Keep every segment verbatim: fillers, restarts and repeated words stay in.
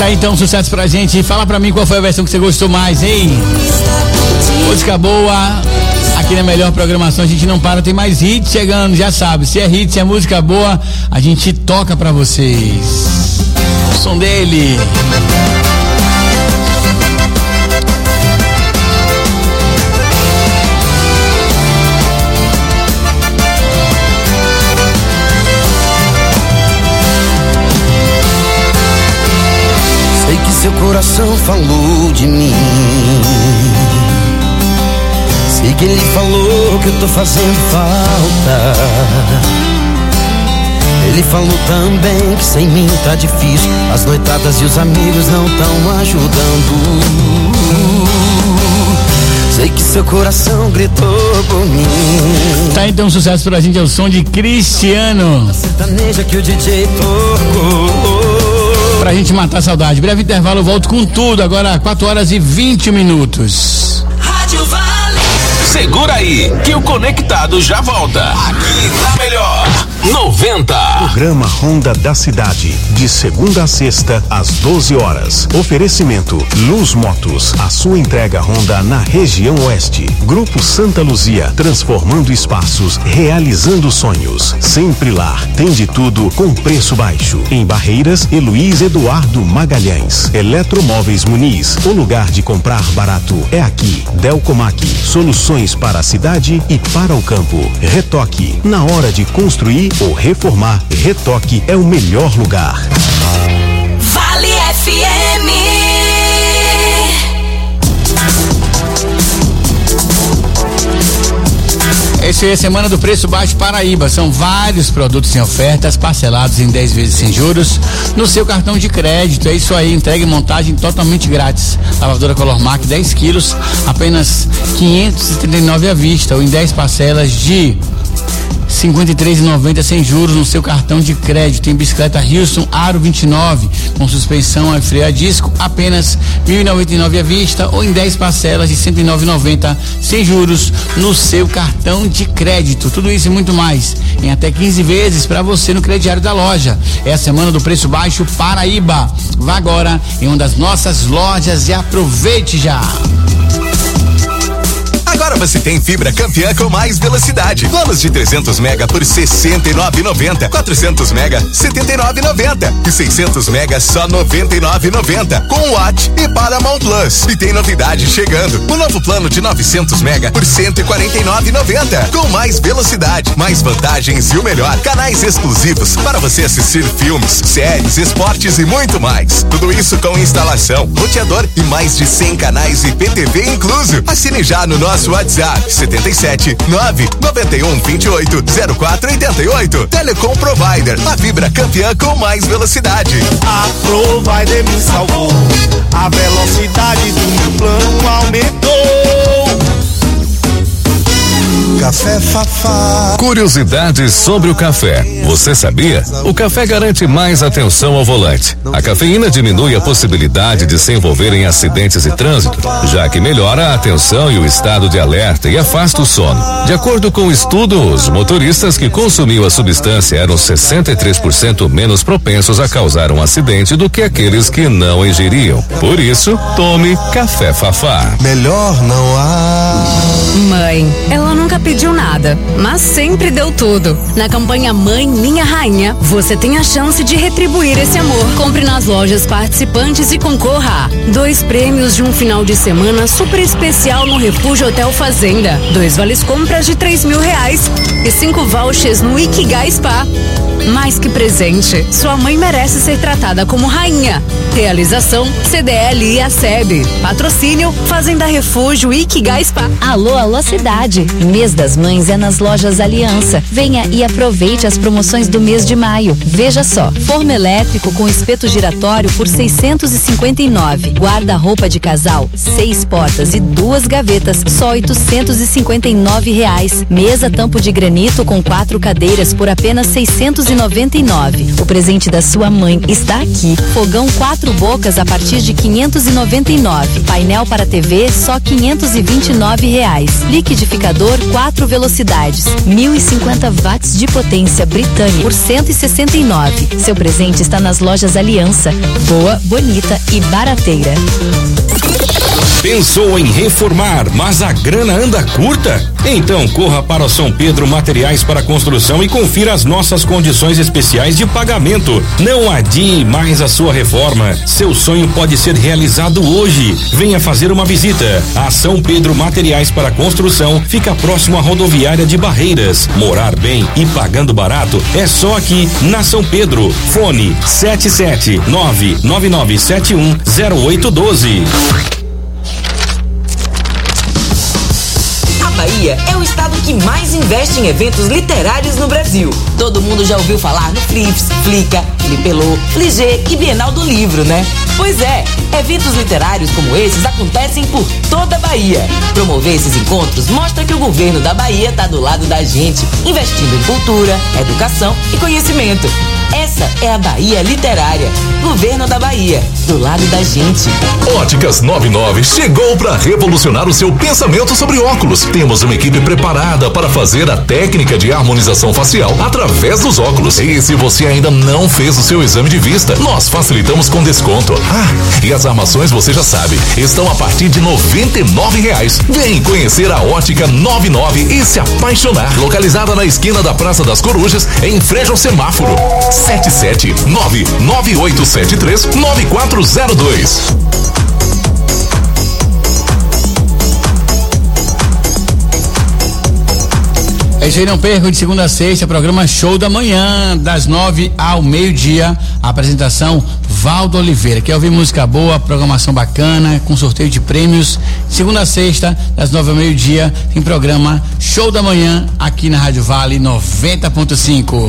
Tá, então, sucesso pra gente. Fala pra mim qual foi a versão que você gostou mais, hein? Música boa. Aqui na melhor programação a gente não para, tem mais hits chegando, já sabe. Se é hit, se é música boa, a gente toca pra vocês. O som dele. Sei que seu coração falou de mim. Sei que ele falou que eu tô fazendo falta. Ele falou também que sem mim tá difícil. As noitadas e os amigos não tão ajudando. Sei que seu coração gritou por mim. Tá, então, sucesso pra gente é o som de Cristiano. A sertaneja que o D J tocou. Pra gente matar a saudade. Breve intervalo, eu volto com tudo. Agora quatro horas e vinte minutos. Rádio Vale. Segura aí, que o Conectado já volta. Aqui na melhor noventa. Programa Ronda da Cidade, de segunda a sexta, às doze horas. Oferecimento Luz Motos, a sua entrega Honda na região oeste. Grupo Santa Luzia, transformando espaços, realizando sonhos. Sempre lá, tem de tudo com preço baixo. Em Barreiras e Luiz Eduardo Magalhães. Eletromóveis Muniz, o lugar de comprar barato é aqui. Delcomac, soluções para a cidade e para o campo. Retoque, na hora de construir ou reformar, Retoque é o melhor lugar. Vale F M. Essa é a semana do Preço Baixo Paraíba. São vários produtos em ofertas, parcelados em dez vezes sem juros, no seu cartão de crédito. É isso aí, entrega e montagem totalmente grátis. Lavadora Colormac dez quilos, apenas quinhentos e trinta e nove à vista, ou em dez parcelas de cinquenta e três reais e noventa centavos sem juros no seu cartão de crédito. Tem bicicleta Hilson Aro vinte e nove com suspensão a freio a disco, apenas mil e noventa e nove à vista, ou em dez parcelas de cento e nove reais e noventa centavos sem juros no seu cartão de crédito. Tudo isso e muito mais em até quinze vezes para você no crediário da loja. É a semana do Preço Baixo Paraíba. Vá agora em uma das nossas lojas e aproveite já. Agora você tem fibra campeã com mais velocidade. Planos de trezentos mega por sessenta e nove reais e noventa centavos. quatrocentos mega, setenta e nove reais e noventa centavos. E seiscentos mega, só noventa e nove reais e noventa centavos. Com Watt e Paramount Plus. E tem novidade chegando. O novo plano de novecentos mega por cento e quarenta e nove reais e noventa centavos. Com mais velocidade, mais vantagens e o melhor, canais exclusivos para você assistir filmes, séries, esportes e muito mais. Tudo isso com instalação, roteador e mais de cem canais e P T V incluso. Assine já no nosso WhatsApp setenta e sete, nove, noventa e um, vinte e oito, zero quatro oitenta e oito. Telecom Provider, a fibra campeã com mais velocidade. A Provider me salvou, a velocidade do meu plano aumentou. Café Fafá. Curiosidades sobre o café. Você sabia? O café garante mais atenção ao volante. A cafeína diminui a possibilidade de se envolver em acidentes de trânsito, já que melhora a atenção e o estado de alerta e afasta o sono. De acordo com o estudo, os motoristas que consumiam a substância eram sessenta e três por cento menos propensos a causar um acidente do que aqueles que não ingeriam. Por isso, tome Café Fafá. Melhor não há. Mãe, ela nunca pediu nada, mas sempre deu tudo. Na campanha Mãe Minha Rainha, você tem a chance de retribuir esse amor. Compre nas lojas participantes e concorra a dois prêmios de um final de semana super especial no Refúgio Hotel Fazenda, dois vales compras de três mil reais e cinco vouchers no Ikigai Spa. Mais que presente, sua mãe merece ser tratada como rainha. Realização C D L e A S E B. Patrocínio Fazenda Refúgio Ikigai Spa. Alô, alô cidade. Mês das Mães é nas lojas Aliança. Venha e aproveite as promoções do mês de maio. Veja só, forno elétrico com espeto giratório por seiscentos e cinquenta e nove. Guarda-roupa de casal, seis portas e duas gavetas, só oitocentos e cinquenta e nove reais. Mesa tampo de granito com quatro cadeiras por apenas seiscentos e noventa e nove. O presente da sua mãe está aqui. Fogão quatro bocas a partir de quinhentos e noventa e nove. Painel para T V só quinhentos e vinte e nove reais. Liquidificador quatro quatro velocidades, mil e cinquenta watts de potência Britânia por cento e sessenta e nove. Seu presente está nas lojas Aliança. Boa, bonita e barateira. Pensou em reformar, mas a grana anda curta? Então corra para São Pedro Materiais para Construção e confira as nossas condições especiais de pagamento. Não adie mais a sua reforma. Seu sonho pode ser realizado hoje. Venha fazer uma visita. A São Pedro Materiais para Construção fica próximo à rodoviária de Barreiras. Morar bem e pagando barato é só aqui na São Pedro. Fone sete sete nove nove nove sete um zero oito um dois. Bahia é o estado que mais investe em eventos literários no Brasil. Todo mundo já ouviu falar no Flips, Flica, Flipelô, Fligê e Bienal do Livro, né? Pois é, eventos literários como esses acontecem por toda a Bahia. Promover esses encontros mostra que o governo da Bahia está do lado da gente, investindo em cultura, educação e conhecimento. Essa é a Bahia Literária. Governo da Bahia, do lado da gente. Óticas noventa e nove chegou para revolucionar o seu pensamento sobre óculos. Temos uma equipe preparada para fazer a técnica de harmonização facial através dos óculos. E se você ainda não fez o seu exame de vista, nós facilitamos com desconto. Ah, e as armações você já sabe, estão a partir de noventa e nove reais. Vem conhecer a Ótica noventa e nove e se apaixonar. Localizada na esquina da Praça das Corujas, em frente ao semáforo. sete sete nove nove oito sete três nove quatro zero dois. É isso aí, não percam, de segunda a sexta, programa Show da Manhã, das nove ao meio-dia. A apresentação Valdo Oliveira. Quer ouvir música boa, programação bacana, com sorteio de prêmios. De segunda a sexta, das nove ao meio-dia, tem programa Show da Manhã aqui na Rádio Vale noventa ponto cinco.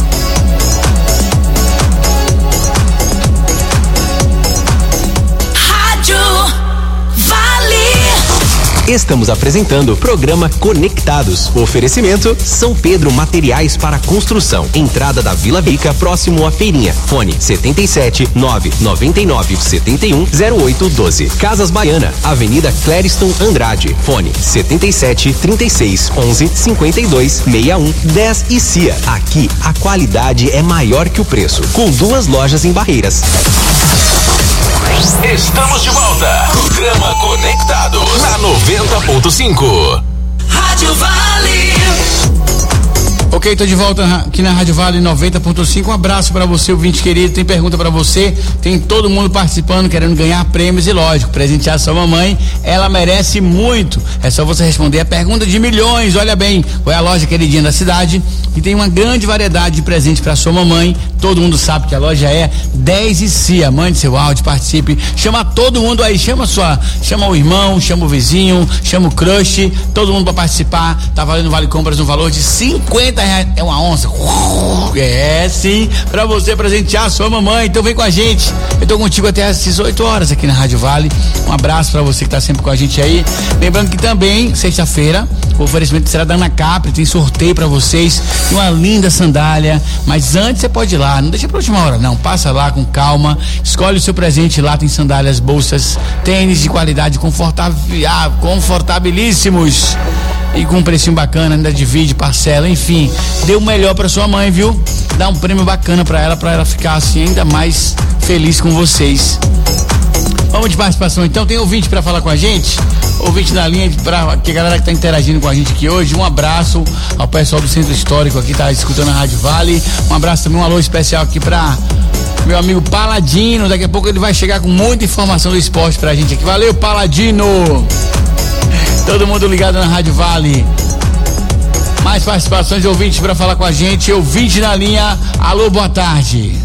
Estamos apresentando o programa Conectados. Oferecimento São Pedro Materiais para Construção. Entrada da Vila Rica, próximo à Feirinha. Fone setenta e sete nove noventa e nove setenta e um zero oito doze. Casas Baiana, Avenida Clériston Andrade. Fone setenta e sete trinta e seis onze cinquenta e dois sessenta e um dez e C I A. Aqui a qualidade é maior que o preço. Com duas lojas em Barreiras. Estamos de volta. Programa Conectados na noventa ponto cinco. Rádio Vale. Ok, tô de volta aqui na Rádio Vale noventa ponto cinco. Um abraço para você, ouvinte querido. Tem pergunta para você, tem todo mundo participando, querendo ganhar prêmios e, lógico, presentear sua mamãe. Ela merece muito. É só você responder a pergunta de milhões. Olha bem, foi a loja queridinha da cidade que tem uma grande variedade de presentes para sua mamãe. Todo mundo sabe que a loja é dez e C I A. Mande seu áudio, participe. Chama todo mundo aí, chama sua, chama o irmão, chama o vizinho, chama o crush, todo mundo para participar. Tá valendo Vale Compras no valor de cinquenta reais. É uma onça. É, sim, pra você presentear a sua mamãe. Então vem com a gente. Eu tô contigo até às dezoito horas aqui na Rádio Vale. Um abraço pra você que tá sempre com a gente aí. Lembrando que também, sexta-feira, o oferecimento será da Ana Capri. Tem sorteio pra vocês e uma linda sandália. Mas antes você pode ir lá, não deixa pra última hora, não. Passa lá com calma, escolhe o seu presente lá. Tem sandálias, bolsas, tênis de qualidade confortável, ah, confortabilíssimos. E com um precinho bacana, ainda divide, parcela, enfim, dê o melhor pra sua mãe, viu? Dá um prêmio bacana pra ela, pra ela ficar assim ainda mais feliz com vocês. Vamos de participação então, tem ouvinte pra falar com a gente? Ouvinte na linha, pra que a galera que tá interagindo com a gente aqui hoje. Um abraço ao pessoal do Centro Histórico aqui, tá escutando a Rádio Vale. Um abraço também, um alô especial aqui pra meu amigo Paladino. Daqui a pouco ele vai chegar com muita informação do esporte pra gente aqui. Valeu, Paladino! Todo mundo ligado na Rádio Vale. Mais participações de ouvintes para falar com a gente. Ouvinte na linha. Alô, boa tarde.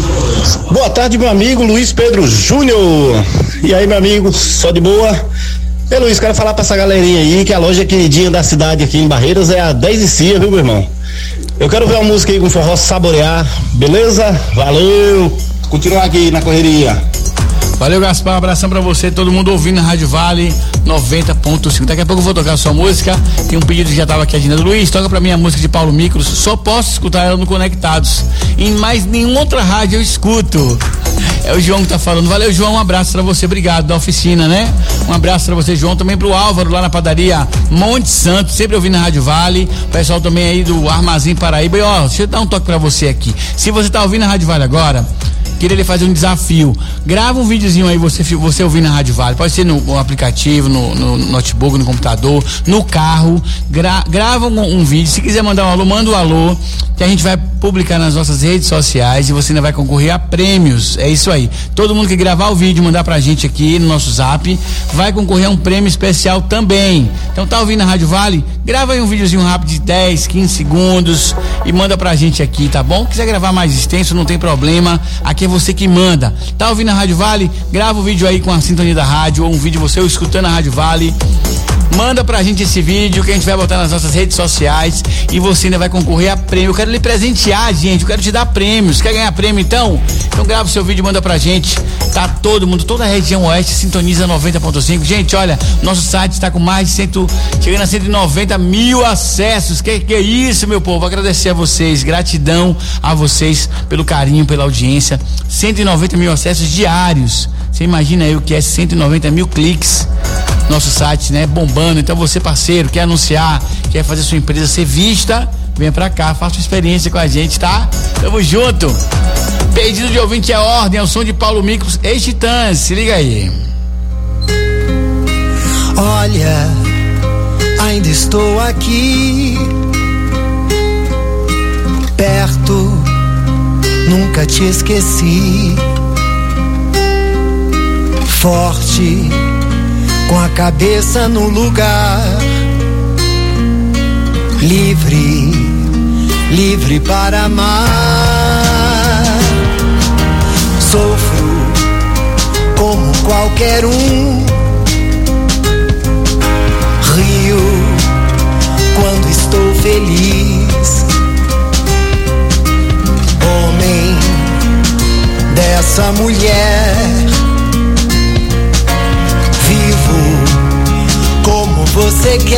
Boa tarde, meu amigo Luiz Pedro Júnior. E aí, meu amigo, só de boa? Ei, Luiz, quero falar pra essa galerinha aí que a loja queridinha da cidade aqui em Barreiras é a dez e C I A, viu, meu irmão? Eu quero ver uma música aí com forró Saborear, beleza? Valeu! Continuar aqui na correria. Valeu, Gaspar, um abração pra você, todo mundo ouvindo na Rádio Vale noventa ponto cinco. Daqui a pouco eu vou tocar a sua música. Tem um pedido que já tava aqui agendado. Luiz, toca pra mim a música de Paulo Micros. Só posso escutar ela no Conectados. Em mais nenhuma outra rádio eu escuto. É o João que tá falando. Valeu, João, um abraço pra você, obrigado, da oficina, né? Um abraço pra você, João, também pro Álvaro, lá na padaria Monte Santo, sempre ouvindo na Rádio Vale, o pessoal também aí do Armazém Paraíba. E ó, deixa eu dar um toque pra você aqui. Se você tá ouvindo a Rádio Vale agora, queria lhe fazer um desafio. Grava um videozinho aí, você, você ouvindo na Rádio Vale. Pode ser no, no aplicativo, no, no notebook, no computador, no carro. Gra, grava um, um vídeo. Se quiser mandar um alô, manda um alô, que a gente vai publicar nas nossas redes sociais e você ainda vai concorrer a prêmios. É isso aí. Todo mundo que gravar o vídeo, mandar pra gente aqui no nosso zap, vai concorrer a um prêmio especial também. Então tá ouvindo a Rádio Vale? Grava aí um videozinho rápido de dez, quinze segundos e manda pra gente aqui, tá bom? Quiser gravar mais extenso, não tem problema. Aqui é você que manda. Tá ouvindo a Rádio Vale? Grava o vídeo aí com a sintonia da rádio ou um vídeo você escutando a Rádio Vale. Manda pra gente esse vídeo que a gente vai botar nas nossas redes sociais e você ainda vai concorrer a prêmio. Eu quero lhe presentear, gente. Eu quero te dar prêmios. Quer ganhar prêmio então? Então grava o seu vídeo e manda pra gente. Tá todo mundo, toda a região oeste sintoniza noventa ponto cinco. Gente, olha, nosso site está com mais de cento, chegando a cento e noventa mil acessos. Que que é isso, meu povo? Agradecer a vocês, gratidão a vocês pelo carinho, pela audiência. cento e noventa mil acessos diários. Você imagina aí o que é cento e noventa mil cliques? Nosso site, né, bombando. Então você, parceiro, quer anunciar, quer fazer sua empresa ser vista, venha pra cá, faça uma experiência com a gente, tá? Tamo junto. Pedido de ouvinte é ordem, é o som de Paulo Micos, ex-Titãs, se liga aí. Olha, ainda estou aqui, perto, nunca te esqueci, forte, com a cabeça no lugar, livre, livre para amar. Sofro como qualquer um, rio quando estou feliz. Homem dessa mulher, como você quer,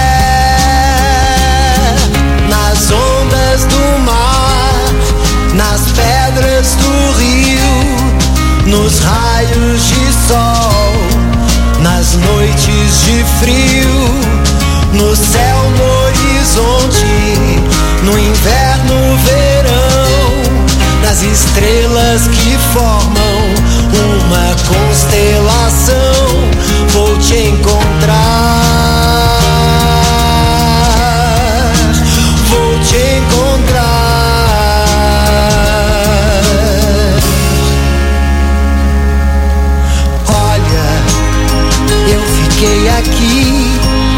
nas ondas do mar, nas pedras do rio, nos raios de sol, nas noites de frio, no céu, no horizonte, no inverno, verão, nas estrelas que formam uma constelação. Vou te encontrar, vou te encontrar. Olha, eu fiquei aqui,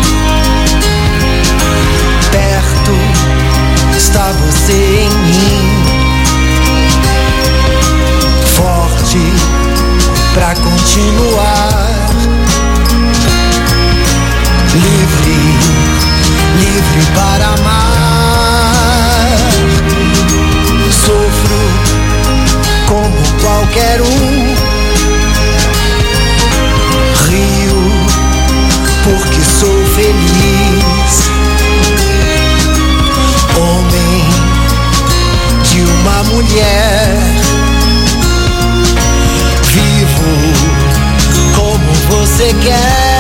perto está você em mim, forte pra continuar. Livre, livre para amar. Sofro como qualquer um, rio porque sou feliz. Homem de uma mulher, vivo como você quer.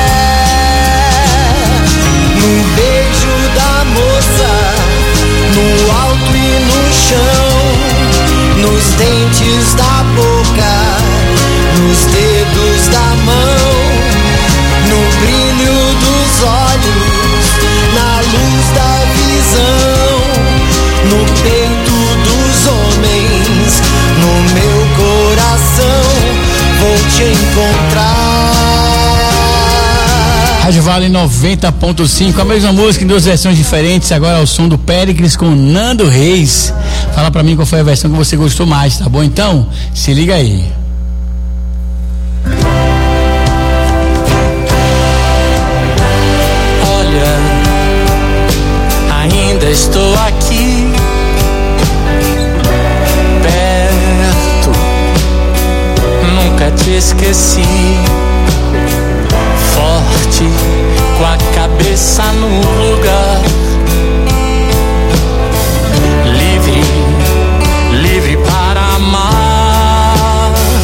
No beijo da moça, no alto e no chão, nos dentes da boca, nos dedos da mão, no brilho dos olhos, na luz da visão, no peito dos homens, no meu coração, vou te encontrar. Rádio Vale noventa ponto cinco, a mesma música em duas versões diferentes, agora é o som do Péricles com Nando Reis. Fala pra mim qual foi a versão que você gostou mais, tá bom? Então, se liga aí. Olha, ainda estou aqui, perto, nunca te esqueci. Forte, com a cabeça no lugar, livre, livre para amar.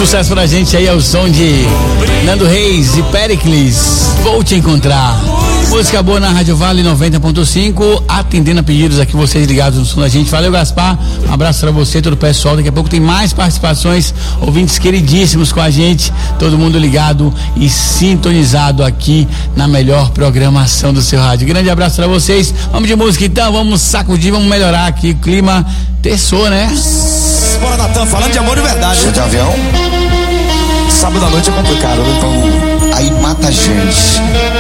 Sucesso pra gente aí é o som de Nando Reis e Pericles, Vou Te Encontrar. Música boa na Rádio Vale noventa ponto cinco, atendendo a pedidos aqui, vocês ligados no som da gente. Valeu, Gaspar, um abraço pra você, todo o pessoal. Daqui a pouco tem mais participações, ouvintes queridíssimos com a gente, todo mundo ligado e sintonizado aqui na melhor programação do seu rádio. Grande abraço pra vocês. Vamos de música então, vamos sacudir, vamos melhorar aqui o clima. Terçou, né? Bora, Natan, falando de amor de verdade. Show de avião? Sábado à noite é complicado, né? Então, aí mata a gente.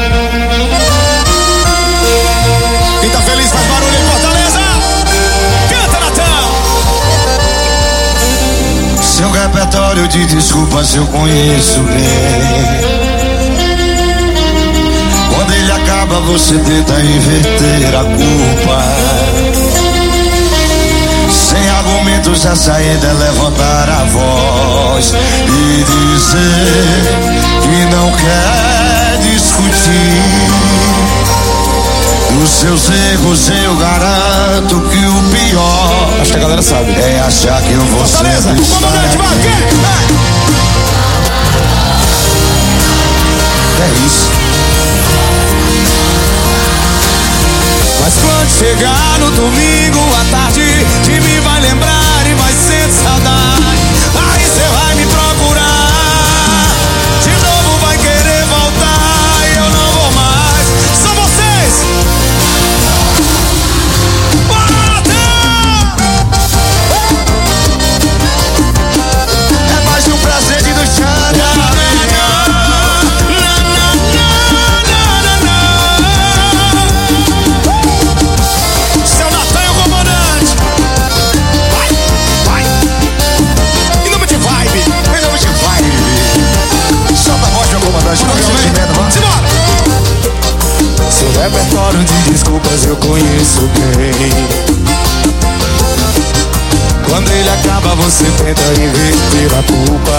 Quem tá feliz faz barulho em Fortaleza. Canta, Natan. Seu repertório de desculpas eu conheço bem. Quando ele acaba, você tenta inverter a culpa. Sem argumentos, a saída é levantar a voz e dizer que não quer discutir. Dos seus erros eu garanto que o pior, acho que a galera sabe, é achar que eu vou sempre estar aqui. É isso. Mas quando chegar no domingo à tarde, de mim vai lembrar e vai sentir saudade. Aí cê vai me procurar, de novo vai querer voltar e eu não vou mais. São vocês! É mais de um prazer de nos chamar. Seu repertório de desculpas eu conheço bem. Quando ele acaba, você tenta inverter a culpa.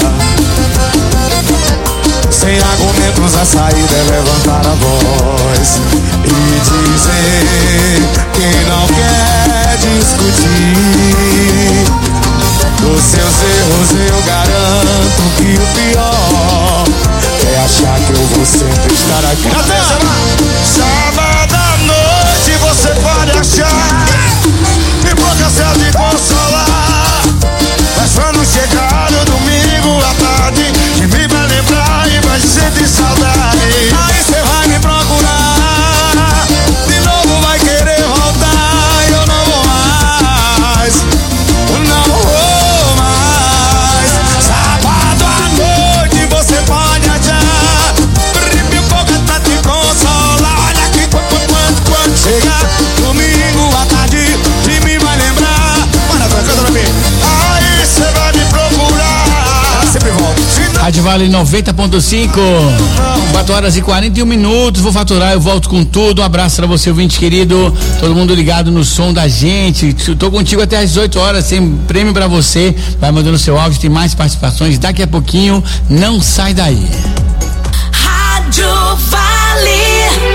Sem argumentos, a saída é levantar a voz e dizer que não quer discutir. Dos seus erros eu garanto que o pior é achar que eu vou sempre estar aqui. Sábado à noite você pode achar hipocrisia de consolar. Mas quando chegar no domingo à tarde, de mim vai lembrar e vai sentir saudade. Aí cê vai me procurar, de novo vai querer voltar e eu não vou mais. Não vou mais. Sábado à noite você pode achar hipócrita pra te consolar. Olha que quando, quando, quando chegar domingo à tarde, de mim vai lembrar. Para, canta pra mim. Aí cê vai me procurar. Ela sempre volta. Rádio Vale noventa ponto cinco, quatro horas e quarenta e um minutos. Vou faturar, eu volto com tudo. Um abraço pra você, ouvinte querido. Todo mundo ligado no som da gente. Tô contigo até às dezoito horas. Tem prêmio pra você. Vai mandando seu áudio, tem mais participações daqui a pouquinho. Não sai daí. Rádio Vale.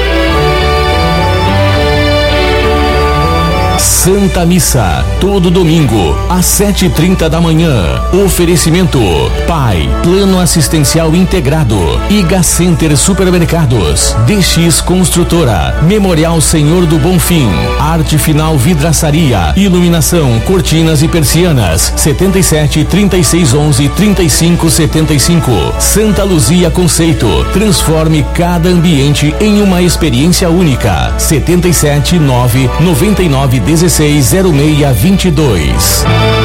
Santa Missa, todo domingo, às sete e trinta da manhã. Oferecimento: Pai, Plano Assistencial Integrado, Iga Center Supermercados, D X Construtora, Memorial Senhor do Bonfim, Arte Final Vidraçaria, Iluminação, Cortinas e Persianas, setenta e sete, trinta e seis, onze, trinta e cinco, setenta e cinco. Santa Luzia Conceito, transforme cada ambiente em uma experiência única. setenta e sete, nove, noventa e nove, dezesseis, zero seis, vinte e dois.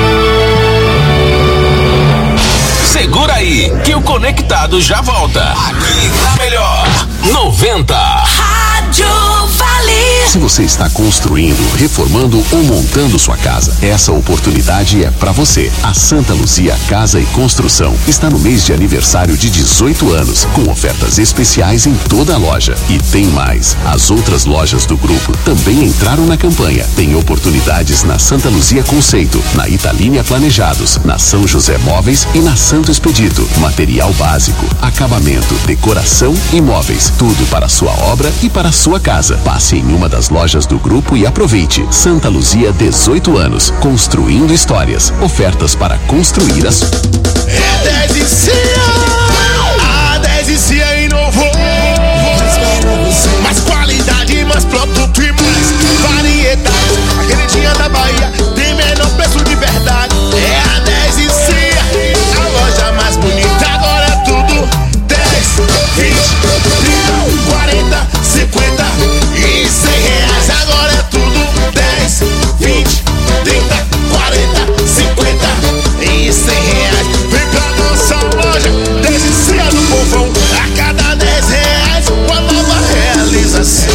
Segura aí, que o Conectado já volta. Aqui tá melhor. noventa. Rádio Vale. Se você está construindo, reformando ou montando sua casa, essa oportunidade é para você. A Santa Luzia Casa e Construção está no mês de aniversário de dezoito anos, com ofertas especiais em toda a loja. E tem mais, as outras lojas do grupo também entraram na campanha. Tem oportunidades na Santa Luzia Conceito, na Italínia Planejados, na São José Móveis e na Santo Expedito. Material básico, acabamento, decoração e móveis, tudo para a sua obra e para a sua casa. Passe em uma das nas lojas do grupo e aproveite. Santa Luzia, dezoito anos, construindo histórias. Ofertas para construir as... É dez e Cia, a dez e Cia inovou. Mais qualidade, mais produto e mais variedade. A queridinha da Bahia tem menor preço de verdade. É a dez e Cia, a loja mais bonita. Agora é tudo dez, vinte, trinta, quarenta, cinquenta e cem reais. Agora é tudo dez, vinte, trinta, quarenta, cinquenta e cem reais. Vem pra nossa loja, dez e Cia do povão. A cada dez reais, uma nova realização.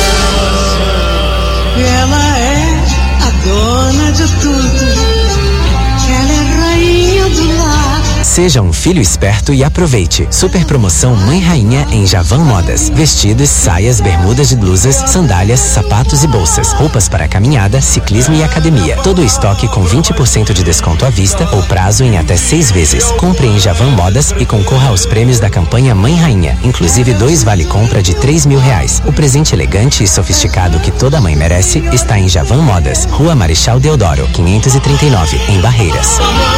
Ela é a dona de tudo. Ela é rainha do lar. Seja um filho esperto e aproveite. Super promoção Mãe Rainha em Javan Modas. Vestidos, saias, bermudas e blusas, sandálias, sapatos e bolsas. Roupas para caminhada, ciclismo e academia. Todo o estoque com vinte por cento de desconto à vista ou prazo em até seis vezes. Compre em Javan Modas e concorra aos prêmios da campanha Mãe Rainha. Inclusive dois vale compra de três mil reais. O presente elegante e sofisticado que toda mãe merece está em Javan Modas. Rua Marechal Deodoro, quinhentos e trinta e nove, em Barreiras.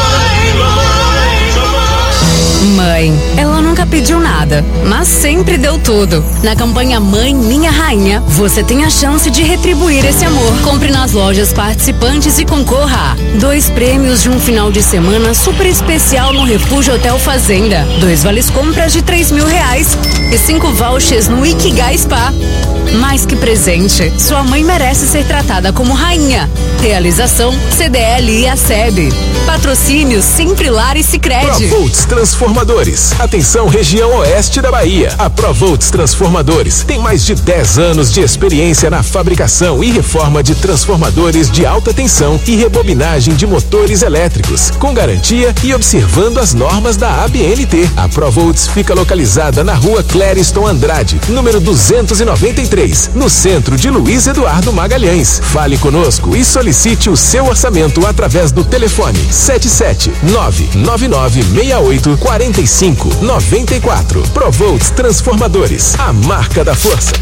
Mãe, ela nunca pediu nada, mas sempre deu tudo. Na campanha Mãe, Minha Rainha, você tem a chance de retribuir esse amor. Compre nas lojas participantes e concorra a dois prêmios de um final de semana super especial no Refúgio Hotel Fazenda, dois vales compras de três mil reais e cinco vouchers no Ikigai Spa. Mais que presente, sua mãe merece ser tratada como rainha. Realização C D L e a S E B. Patrocínio Sempre Lar e Sicredi. Provolts Transformadores. Atenção, região oeste da Bahia. A Provolts Transformadores tem mais de dez anos de experiência na fabricação e reforma de transformadores de alta tensão e rebobinagem de motores elétricos, com garantia e observando as normas da A B N T. A Provolts fica localizada na rua Clériston Andrade, número duzentos e noventa e três, no centro de Luiz Eduardo Magalhães. Fale conosco e solicite o seu orçamento através do telefone sete sete nove nove nove seis oito quatro cinco nove quatro. Provolts Transformadores, a marca da força.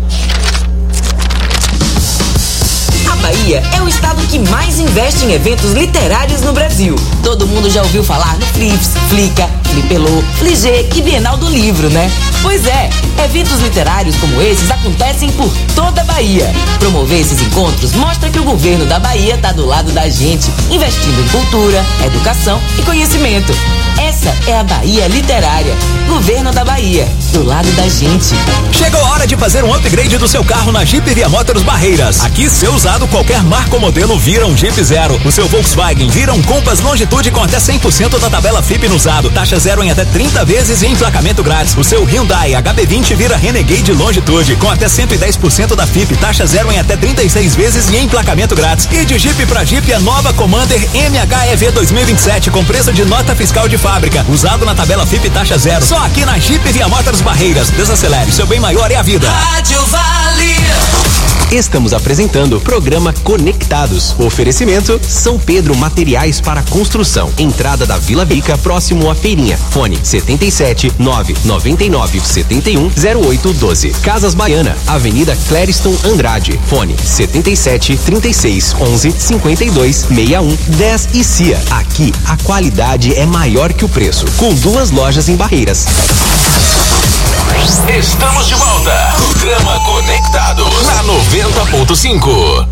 A Bahia é o estado que mais investe em eventos literários no Brasil. Todo mundo já ouviu falar no Flips, Flica, Flipelô, Fligê e Bienal do Livro, né? Pois é, eventos literários como esses acontecem por toda a Bahia. Promover esses encontros mostra que o governo da Bahia está do lado da gente, investindo em cultura, educação e conhecimento. Essa é a Bahia Literária. Governo da Bahia, do lado da gente. Chegou a hora de fazer um upgrade do seu carro na Jeep Via Motors Barreiras. Aqui, seu usado, qualquer marca ou modelo vira um Jeep Zero. O seu Volkswagen vira um Compass Longitude com até cem por cento da tabela F I P no usado. Taxa zero em até trinta vezes e emplacamento grátis. O seu Hyundai H B vinte vira Renegade Longitude com até cento e dez por cento da F I P. Taxa zero em até trinta e seis vezes e emplacamento grátis. E de Jeep pra Jeep, a nova Commander M H E V dois mil e vinte e sete com preço de nota fiscal de fábrica. Usado na tabela F I P taxa zero. Só aqui na Jeep Via Motors Barreiras. Desacelere, seu bem maior é a vida. Rádio Vale. Estamos apresentando o programa Conectados. Oferecimento São Pedro Materiais para Construção. Entrada da Vila Bica, próximo à Feirinha. Fone setenta e sete nove nove nove sete um zero oito um dois. Casas Baiana, Avenida Clériston Andrade. Fone setenta e sete trinta e seis onze cinquenta e dois sessenta e um dez e Cia. Aqui a qualidade é maior que o preço. Com duas lojas em Barreiras. Estamos de volta. Programa Conectados na noventa ponto cinco.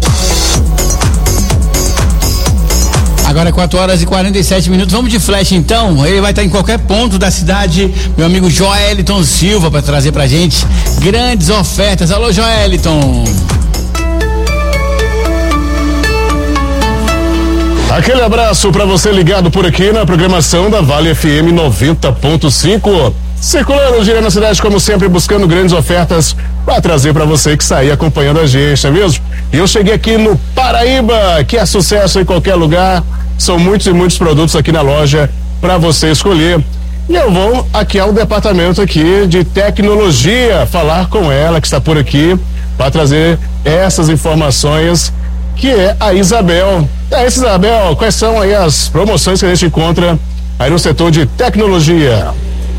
Agora é quatro horas e quarenta e sete minutos. Vamos de flash então. Ele vai estar em qualquer ponto da cidade. Meu amigo Joeliton Silva para trazer pra gente grandes ofertas. Alô, Joeliton. Aquele abraço para você ligado por aqui na programação da Vale F M noventa ponto cinco. Circulando, girando a cidade como sempre, buscando grandes ofertas para trazer para você que está aí acompanhando a gente, é mesmo? E eu cheguei aqui no Paraíba, que é sucesso em qualquer lugar. São muitos e muitos produtos aqui na loja para você escolher. E eu vou aqui ao departamento aqui de tecnologia, falar com ela que está por aqui para trazer essas informações, que é a Isabel. É isso, Isabel, quais são aí as promoções que a gente encontra aí no setor de tecnologia?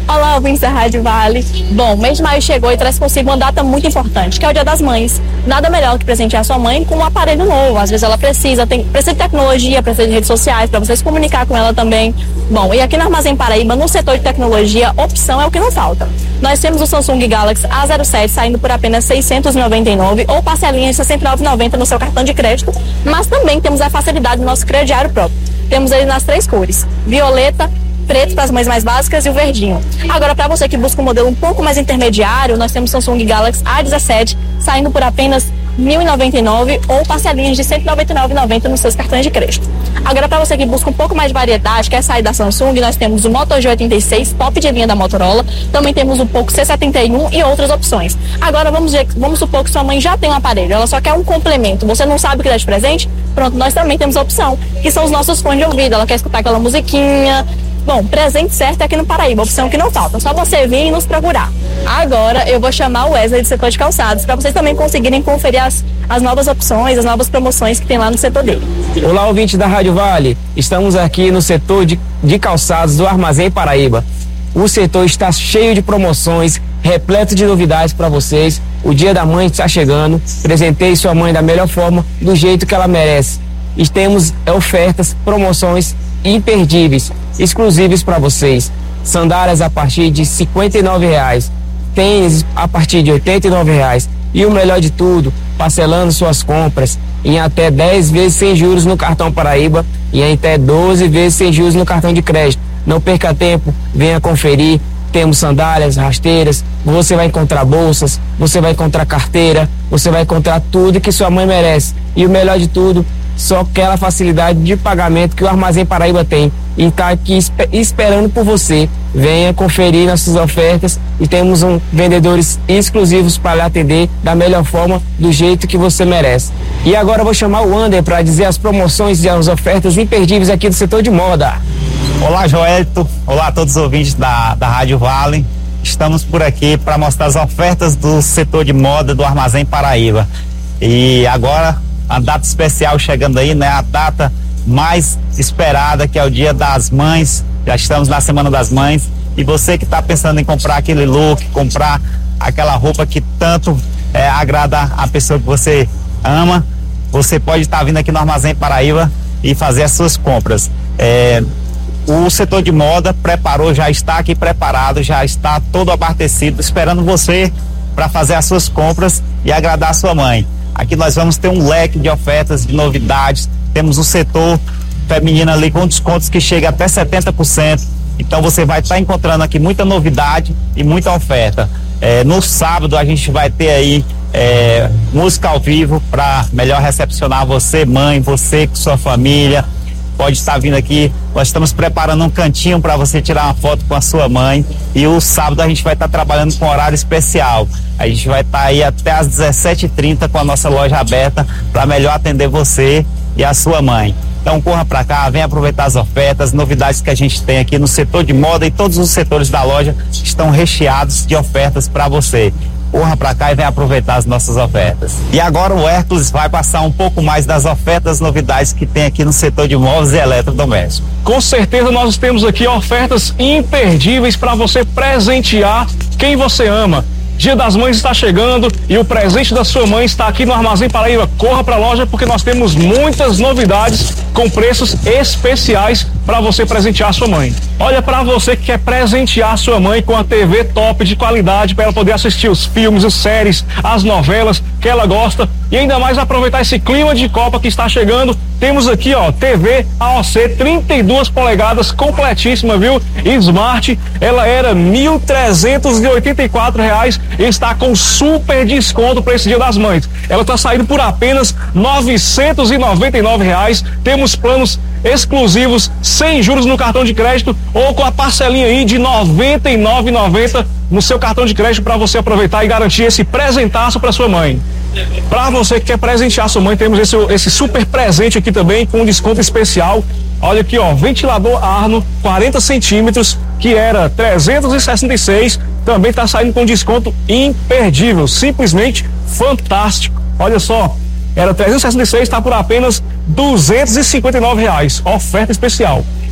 Olá, ouvintes da Rádio Vale. Bom, o mês de maio chegou e traz consigo uma data muito importante, que é o Dia das Mães. Nada melhor que presentear sua mãe com um aparelho novo. Às vezes ela precisa, tem, precisa de tecnologia, precisa de redes sociais, para vocês comunicar com ela também. Bom, e aqui no Armazém Paraíba, no setor de tecnologia, opção é o que não falta. Nós temos o Samsung Galaxy A zero sete saindo por apenas seiscentos e noventa e nove reais ou parcelinha de sessenta e nove reais e noventa centavos no seu cartão de crédito, mas também temos a facilidade do nosso crediário próprio. Temos ele nas três cores: violeta, preto para as mães mais básicas e o verdinho. Agora, para você que busca um modelo um pouco mais intermediário, nós temos o Samsung Galaxy A dezessete saindo por apenas mil e noventa e nove reais ou parcelinhas de cento e noventa e nove reais e noventa centavos nos seus cartões de crédito. Agora, para você que busca um pouco mais de variedade, quer sair da Samsung, nós temos o Moto G oitenta e seis, top de linha da Motorola, também temos o Poco C setenta e um e outras opções. Agora, vamos, ver, vamos supor que sua mãe já tem um aparelho, ela só quer um complemento, você não sabe o que dá de presente? Pronto, nós também temos a opção, que são os nossos fones de ouvido, ela quer escutar aquela musiquinha. Bom, presente certo é aqui no Paraíba, opção que não falta, só você vir e nos procurar. Agora eu vou chamar o Wesley do setor de calçados, para vocês também conseguirem conferir as, as novas opções, as novas promoções que tem lá no setor dele. Olá, ouvinte da Rádio Vale, estamos aqui no setor de, de calçados do Armazém Paraíba. O setor está cheio de promoções, repleto de novidades para vocês. O Dia da Mãe está chegando, presentei sua mãe da melhor forma, do jeito que ela merece. E temos ofertas, promoções imperdíveis, exclusivos para vocês. Sandálias a partir de cinquenta e nove reais, tênis a partir de oitenta e nove reais. E o melhor de tudo, parcelando suas compras em até dez vezes sem juros no cartão Paraíba e em até doze vezes sem juros no cartão de crédito. Não perca tempo, venha conferir. Temos sandálias, rasteiras, você vai encontrar bolsas, você vai encontrar carteira, você vai encontrar tudo que sua mãe merece. E o melhor de tudo, só aquela facilidade de pagamento que o Armazém Paraíba tem e está aqui esp- esperando por você. Venha conferir nossas ofertas e temos um, vendedores exclusivos para lhe atender da melhor forma, do jeito que você merece. E agora eu vou chamar o Ander para dizer as promoções e as ofertas imperdíveis aqui do setor de moda. Olá, Joelito. Olá a todos os ouvintes da, da Rádio Vale. Estamos por aqui para mostrar as ofertas do setor de moda do Armazém Paraíba. E agora a data especial chegando aí, né? A data mais esperada, que é o Dia das Mães. Já estamos na Semana das Mães. E você que está pensando em comprar aquele look, comprar aquela roupa que tanto é, agrada a pessoa que você ama, você pode estar tá vindo aqui no Armazém Paraíba e fazer as suas compras. É, o setor de moda preparou, já está aqui preparado, já está todo abastecido, esperando você para fazer as suas compras e agradar a sua mãe. Aqui nós vamos ter um leque de ofertas, de novidades. Temos o setor feminino ali com descontos que chega até setenta por cento. Então você vai estar tá encontrando aqui muita novidade e muita oferta. É, no sábado a gente vai ter aí é, música ao vivo para melhor recepcionar você, mãe, você com sua família. Pode estar vindo aqui, nós estamos preparando um cantinho para você tirar uma foto com a sua mãe. E o sábado a gente vai estar trabalhando com horário especial. A gente vai estar aí até às dezessete e trinta com a nossa loja aberta para melhor atender você e a sua mãe. Então corra para cá, venha aproveitar as ofertas, novidades que a gente tem aqui no setor de moda, e todos os setores da loja estão recheados de ofertas para você. Corra para cá e venha aproveitar as nossas ofertas. E agora o Hércules vai passar um pouco mais das ofertas, novidades que tem aqui no setor de móveis e eletrodomésticos. Com certeza nós temos aqui ofertas imperdíveis para você presentear quem você ama. Dia das Mães está chegando e o presente da sua mãe está aqui no Armazém Paraíba. Corra para a loja porque nós temos muitas novidades com preços especiais para você presentear sua mãe. Olha, para você que quer presentear sua mãe com a T V top de qualidade para ela poder assistir os filmes, as séries, as novelas que ela gosta e ainda mais aproveitar esse clima de Copa que está chegando. Temos aqui, ó, T V A O C trinta e duas polegadas completíssima, viu? Smart, ela era mil trezentos e oitenta e quatro reais e está com super desconto para esse Dia das Mães. Ela está saindo por apenas novecentos e noventa e nove reais. Temos planos exclusivos sem juros no cartão de crédito ou com a parcelinha aí de noventa e nove reais e noventa centavos no seu cartão de crédito para você aproveitar e garantir esse presentaço para sua mãe. Para você que quer presentear sua mãe, temos esse, esse super presente aqui também com desconto especial. Olha aqui, ó, ventilador Arno quarenta centímetros, que era trezentos e sessenta e seis, também está saindo com desconto imperdível, simplesmente fantástico. Olha só, era trezentos e sessenta e seis, está por apenas duzentos e cinquenta e nove reais, oferta especial.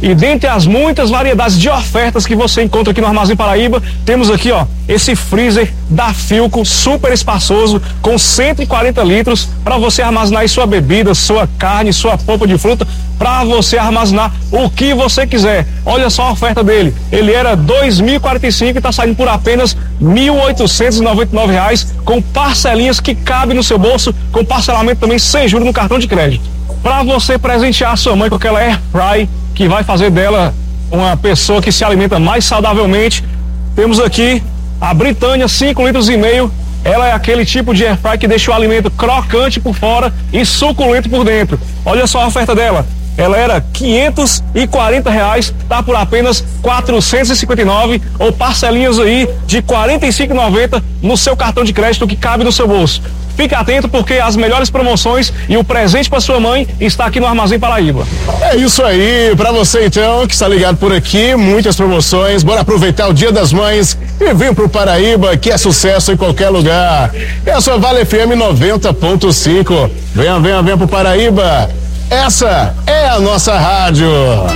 E dentre as muitas variedades de ofertas que você encontra aqui no Armazém Paraíba, temos aqui, ó, esse freezer da Philco, super espaçoso, com cento e quarenta litros, para você armazenar aí sua bebida, sua carne, sua polpa de fruta, para você armazenar o que você quiser. Olha só a oferta dele. Ele era dois mil e quarenta e cinco e está saindo por apenas mil oitocentos e noventa e nove reais, com parcelinhas que cabem no seu bolso, com parcelamento também sem juros no cartão de crédito. Para você presentear a sua mãe com aquela air fry que vai fazer dela uma pessoa que se alimenta mais saudavelmente, temos aqui a Britânia, cinco litros e meio. Ela é aquele tipo de air fry que deixa o alimento crocante por fora e suculento por dentro. Olha só a oferta dela. Ela era quinhentos e quarenta reais, tá por apenas quatrocentos e cinquenta e nove, ou parcelinhas aí de quarenta e cinco reais e noventa centavos no seu cartão de crédito que cabe no seu bolso. Fique atento porque as melhores promoções e o presente para sua mãe está aqui no Armazém Paraíba. É isso aí, para você então que está ligado por aqui, muitas promoções, bora aproveitar o Dia das Mães e vir pro Paraíba, que é sucesso em qualquer lugar. É a sua Vale F M noventa ponto cinco. Venha, venha, venha pro Paraíba. Essa é a nossa rádio.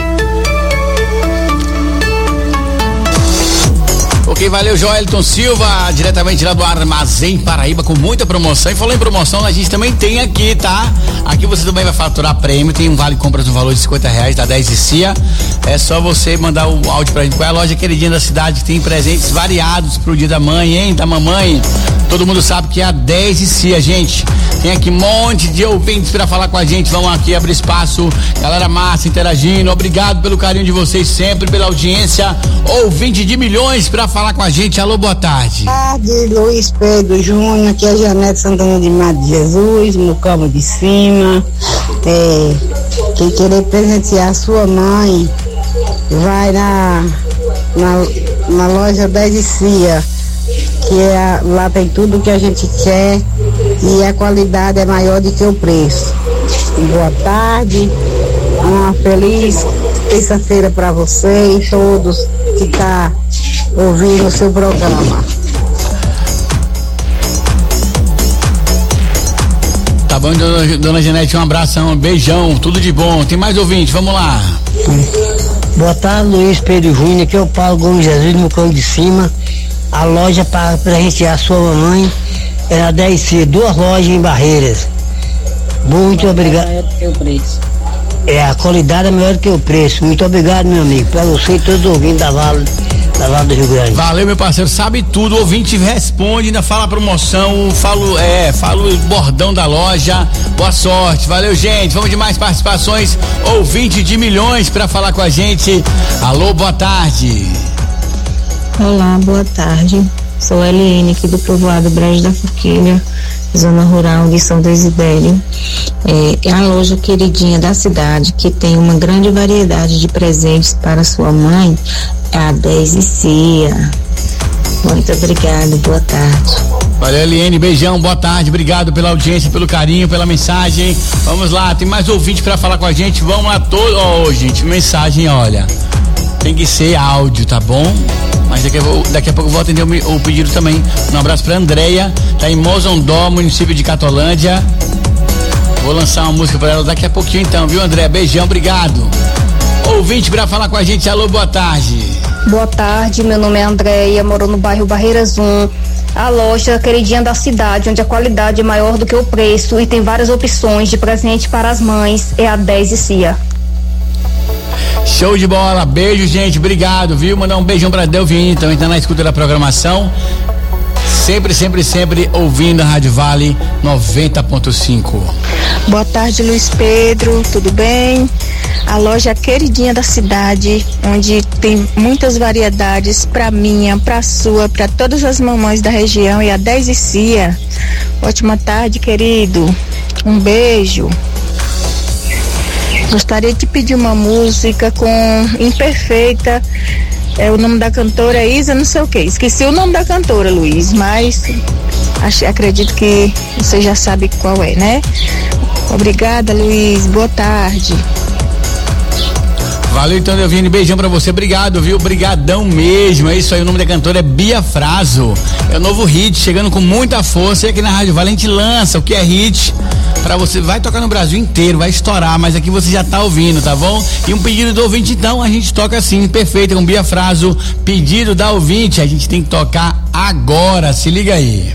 Ok, valeu, Joelton Silva, diretamente lá do Armazém Paraíba, com muita promoção. E falou em promoção, a gente também tem aqui, tá? Aqui você também vai faturar prêmio, tem um vale compras no valor de cinquenta reais, da dez e C I A. É só você mandar o áudio pra gente. Qual é a loja queridinha da cidade que tem presentes variados pro dia da mãe, hein? Da mamãe. Todo mundo sabe que é a dez e C I A, gente. Tem aqui um monte de ouvintes pra falar com a gente. Vamos aqui abrir espaço. Galera massa interagindo. Obrigado pelo carinho de vocês sempre, pela audiência. Ouvinte de milhões pra falar com a gente. Alô, boa tarde. Boa tarde, Luiz Pedro Júnior. Aqui é a Janete Santana de Mato de Jesus, no Cabo de Cima. É, quem querer presentear a sua mãe, vai na, na, na loja dez e C I A, que é a, lá tem tudo que a gente quer e a qualidade é maior do que o preço. Boa tarde, uma feliz terça-feira para você e todos que tá ouvindo o seu programa. Tá bom, dona, dona Janete, um abração, um beijão, tudo de bom. Tem mais ouvinte, vamos lá. Boa tarde, Luiz Pedro Júnior, aqui é o Paulo Gomes Jesus, no Cão de Cima. A loja para presentear a sua mamãe é a dez C, duas lojas em Barreiras. Muito obrigado. É, a qualidade é melhor do que o preço. Muito obrigado, meu amigo, para você e todos os ouvintes da Vale, da Vale do Rio Grande. Valeu, meu parceiro, sabe tudo, o ouvinte responde, ainda fala a promoção, falo, é, falo o bordão da loja. Boa sorte, valeu, gente. Vamos de mais participações. Ouvinte de milhões para falar com a gente. Alô, boa tarde. Olá, boa tarde. Sou a Eliane aqui do povoado Brejo da Forquilha, zona rural de São Desidério. É, é a loja queridinha da cidade, que tem uma grande variedade de presentes para sua mãe, é a dez e C I A. Muito obrigada, boa tarde. Valeu, Eliane, beijão, boa tarde, obrigado pela audiência, pelo carinho, pela mensagem. Vamos lá, tem mais ouvinte para falar com a gente, vamos lá todos. Ó, oh, gente, mensagem, olha, tem que ser áudio, tá bom? Mas daqui a, daqui a pouco eu vou atender o, o pedido também. Um abraço pra Andréia, tá em Mozondó, município de Catolândia. Vou lançar uma música pra ela daqui a pouquinho então, viu, Andréia? Beijão, obrigado. Ouvinte pra falar com a gente, alô, boa tarde. Boa tarde, meu nome é Andréia, moro no bairro Barreiras um. A loja queridinha da cidade, onde a qualidade é maior do que o preço e tem várias opções de presente para as mães, é a dez e C I A. Show de bola, beijo, gente, obrigado, viu? Mandar um beijão pra Delvini, também tá na escuta da programação. Sempre, sempre, sempre ouvindo a Rádio Vale noventa ponto cinco. Boa tarde, Luiz Pedro, tudo bem? A loja queridinha da cidade, onde tem muitas variedades pra minha, pra sua, pra todas as mamães da região, e a dez e C I A. Ótima tarde, querido. Um beijo. Gostaria de pedir uma música com Imperfeita. É, o nome da cantora é Isa não sei o que. Esqueci o nome da cantora, Luiz, mas acho, acredito que você já sabe qual é, né? Obrigada, Luiz. Boa tarde. Valeu então, Delvine, beijão pra você, obrigado, viu? Brigadão mesmo, é isso aí, o nome da cantora é Bia Fraso, é o novo hit, chegando com muita força, e aqui na Rádio Vale a gente lança o que é hit, pra você, vai tocar no Brasil inteiro, vai estourar, mas aqui você já tá ouvindo, tá bom? E um pedido do ouvinte, então, a gente toca assim, perfeito, com Bia Fraso, pedido da ouvinte, a gente tem que tocar agora, se liga aí.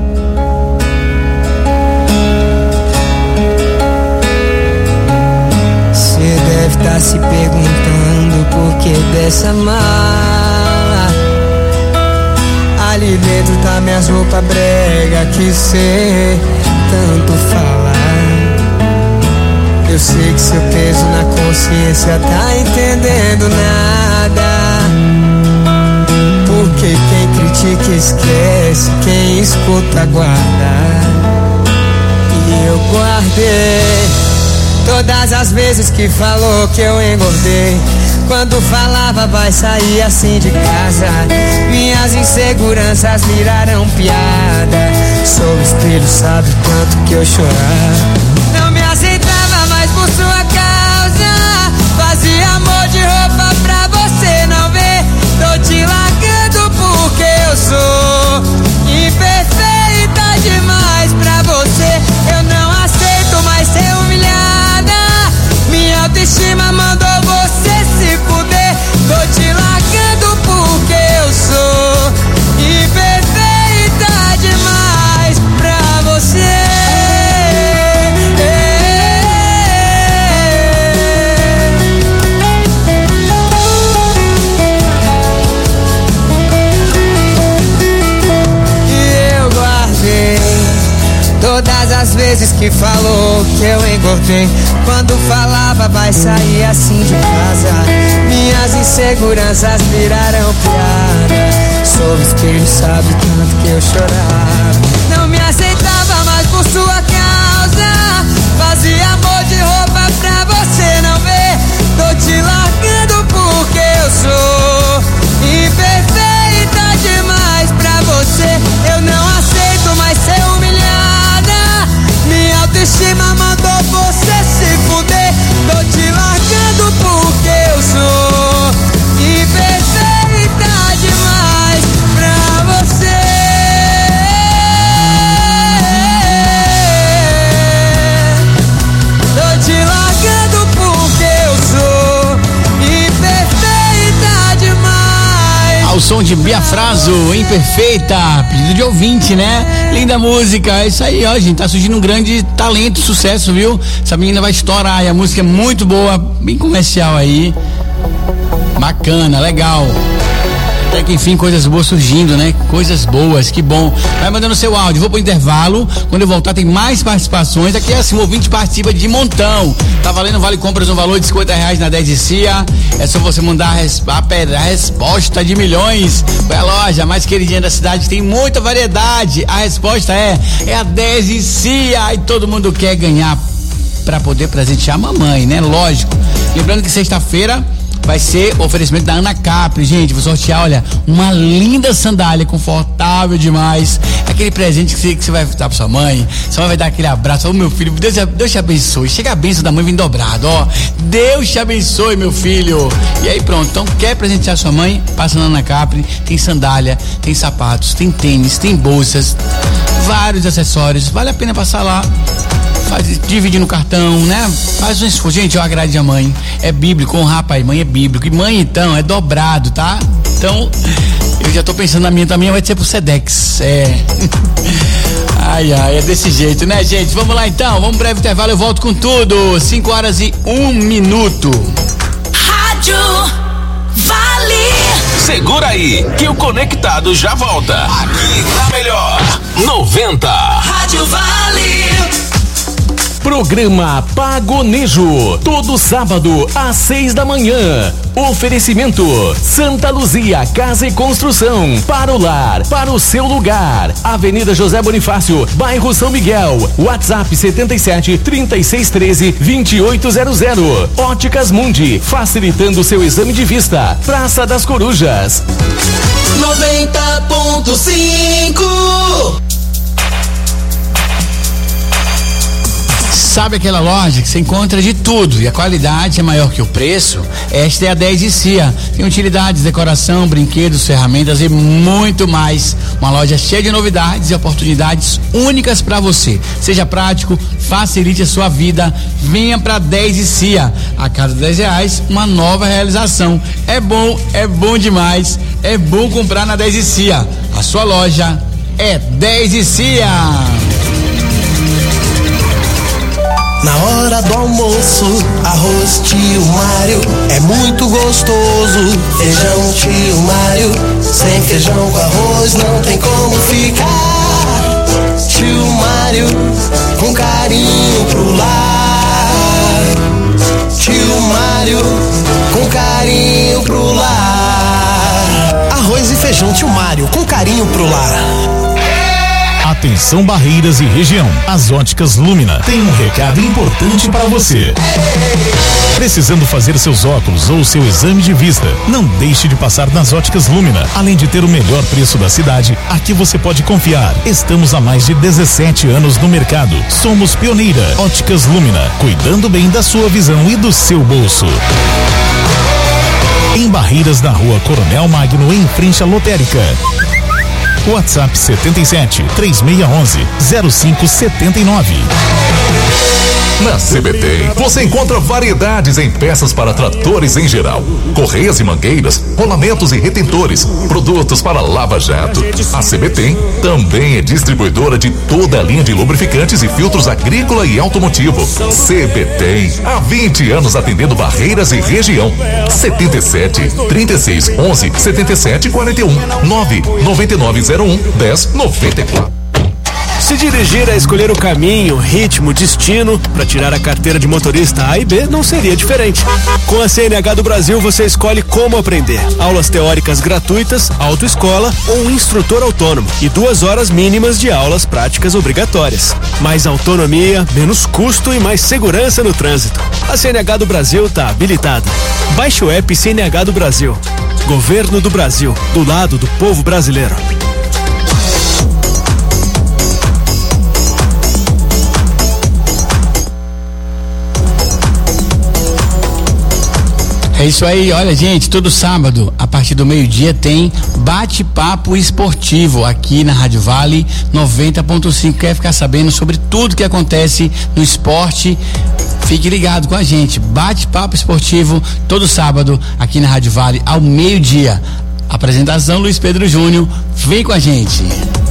Deve estar se perguntando por que dessa mala. Ali dentro tá minhas roupas brega que cê tanto fala. Eu sei que seu peso na consciência tá entendendo nada. Porque quem critica esquece, quem escuta guarda. E eu guardei todas as vezes que falou que eu engordei. Quando falava vai sair assim de casa, minhas inseguranças viraram piada. Sou espelho, sabe o tanto que eu chorava. Não me aceitava mais por sua causa. Fazia amor de roupa pra você não ver. Tô te largando porque eu sou imperfeita demais pra você. Eu não aceito mais ser humilhada. Minha autoestima mandou você se fuder. Tô te largando porque eu sou imperfeita demais pra você. E eu guardei todas as vezes que falou que eu engordei. Quando falava vai sair assim de casa, minhas inseguranças viraram piada. Sou espelho, sabe tanto que eu chorava. Não me aceitava mais por sua causa. Fazia amor de roupa pra você não ver. Tô te largando porque eu sou imperfeita demais pra você. Eu não aceito mais ser humilhada. Minha autoestima mandou você se fuder. Tô te largando porque eu sou imperfeita demais pra você. Tô te largando porque eu sou imperfeita demais. Ao som de Bia Fraso, imperfeita, pedido de ouvinte, né? Linda música, é isso aí, ó, gente, tá surgindo um grande talento, sucesso, viu? Essa menina vai estourar e a música é muito boa, bem comercial aí, bacana, legal. Até que enfim, coisas boas surgindo, né? Coisas boas, que bom. Vai mandando seu áudio, vou pro intervalo. Quando eu voltar tem mais participações. Aqui é assim, o ouvinte participa de montão. Tá valendo vale compras no valor de cinquenta reais na dez e C I A. É só você mandar a, res, a, a resposta de milhões. Foi a loja mais queridinha da cidade, tem muita variedade. A resposta é, é a dez e C I A. E todo mundo quer ganhar pra poder presentear a mamãe, né? Lógico. Lembrando que sexta-feira vai ser o oferecimento da Ana Capri, gente. Vou sortear, olha, uma linda sandália, confortável demais. Aquele presente que você, que você vai dar pra sua mãe. Sua mãe vai dar aquele abraço. Ô, meu filho, Deus, Deus te abençoe. Chega a bênção da mãe vem dobrado, ó. Deus te abençoe, meu filho. E aí, pronto. Então, quer presentear sua mãe? Passa na Ana Capri. Tem sandália, tem sapatos, tem tênis, tem bolsas, vários acessórios. Vale a pena passar lá. Faz, divide no cartão, né? Faz um esforço. Gente, eu agrade a mãe. É bíblico, honrar pai, mãe é bíblico. E mãe, então, é dobrado, tá? Então, eu já tô pensando na minha também, vai ser pro Sedex. É. Ai, ai, é desse jeito, né, gente? Vamos lá então, vamos breve intervalo, eu volto com tudo. cinco horas e um minuto. Rádio Vale. Segura aí, que o Conectado já volta. Aqui na melhor noventa. Rádio Vale. Programa Pagonejo, todo sábado às seis da manhã. Oferecimento Santa Luzia Casa e Construção, para o lar, para o seu lugar. Avenida José Bonifácio, bairro São Miguel. WhatsApp setenta e sete, trinta e seis, treze, vinte e oito zero zero. Óticas Mundi, facilitando seu exame de vista. Praça das Corujas. noventa ponto cinco. Sabe aquela loja que você encontra de tudo e a qualidade é maior que o preço? Esta é a dez de Cia. Tem utilidades, decoração, brinquedos, ferramentas e muito mais. Uma loja cheia de novidades e oportunidades únicas para você. Seja prático, facilite a sua vida. Venha para dez de Cia. A cada dez reais, uma nova realização. É bom, é bom demais. É bom comprar na dez de Cia. A sua loja é dez de Cia. Na hora do almoço, arroz tio Mário é muito gostoso. Feijão tio Mário, sem feijão com arroz não tem como ficar. Tio Mário, com carinho pro lar. Tio Mário, com carinho pro lar. Arroz e feijão tio Mário, com carinho pro lar. Atenção Barreiras e região. As Óticas Lumina tem um recado importante para você. Precisando fazer seus óculos ou seu exame de vista? Não deixe de passar nas Óticas Lumina. Além de ter o melhor preço da cidade, aqui você pode confiar. Estamos há mais de dezessete anos no mercado. Somos pioneira. Óticas Lumina, cuidando bem da sua visão e do seu bolso. Em Barreiras, na Rua Coronel Magno, em frente à lotérica. WhatsApp setenta e sete, três seis um um, zero cinco sete nove. Na C B T, você encontra variedades em peças para tratores em geral, correias e mangueiras, rolamentos e retentores, produtos para lava-jato. A C B T também é distribuidora de toda a linha de lubrificantes e filtros agrícola e automotivo. C B T, há vinte anos atendendo Barreiras e região. setenta e sete, trinta e seis, onze, setenta e sete, quarenta e um, nove nove nove zero um, dez noventa e quatro. Se dirigir a escolher o caminho, ritmo, destino para tirar a carteira de motorista A e B não seria diferente. Com a C N H do Brasil você escolhe como aprender. Aulas teóricas gratuitas, autoescola ou um instrutor autônomo e duas horas mínimas de aulas práticas obrigatórias. Mais autonomia, menos custo e mais segurança no trânsito. A C N H do Brasil está habilitada. Baixe o app C N H do Brasil. Governo do Brasil, do lado do povo brasileiro. É isso aí, olha gente, todo sábado, a partir do meio-dia tem bate-papo esportivo aqui na Rádio Vale noventa ponto cinco. Quer ficar sabendo sobre tudo que acontece no esporte? Fique ligado com a gente, bate-papo esportivo todo sábado aqui na Rádio Vale ao meio-dia. Apresentação Luiz Pedro Júnior, vem com a gente.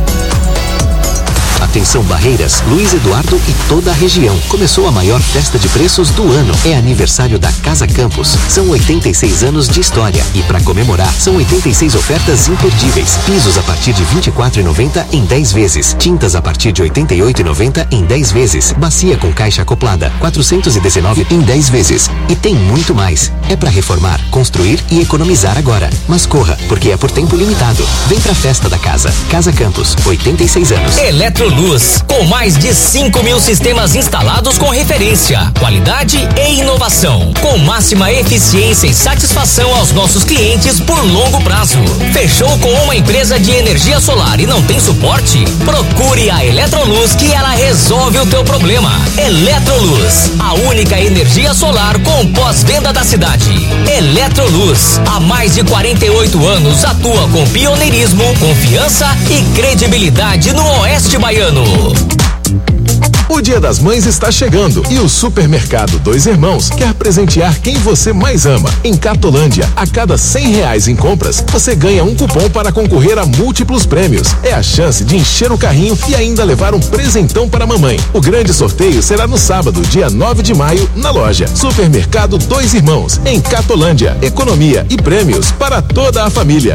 Atenção Barreiras, Luiz Eduardo e toda a região. Começou a maior festa de preços do ano. É aniversário da Casa Campos. São oitenta e seis anos de história e para comemorar são oitenta e seis ofertas imperdíveis. Pisos a partir de vinte e quatro reais e noventa centavos em dez vezes. Tintas a partir de oitenta e oito reais e noventa centavos em dez vezes. Bacia com caixa acoplada quatrocentos e dezenove reais em dez vezes. E tem muito mais. É para reformar, construir e economizar agora. Mas corra, porque é por tempo limitado. Vem pra festa da casa. Casa Campos, oitenta e seis anos. Electrolux, com mais de cinco mil sistemas instalados com referência, qualidade e inovação, com máxima eficiência e satisfação aos nossos clientes por longo prazo. Fechou com uma empresa de energia solar e não tem suporte? Procure a Electrolux que ela resolve o teu problema. Electrolux, a única energia solar com pós-venda da cidade. Electrolux, há mais de quarenta e oito anos atua com pioneirismo, confiança e credibilidade no Oeste Baiano. O Dia das Mães está chegando e o Supermercado Dois Irmãos quer presentear quem você mais ama. Em Catolândia, a cada cem reais em compras, você ganha um cupom para concorrer a múltiplos prêmios. É a chance de encher o carrinho e ainda levar um presentão para a mamãe. O grande sorteio será no sábado, dia nove de maio, na loja Supermercado Dois Irmãos, em Catolândia. Economia e prêmios para toda a família.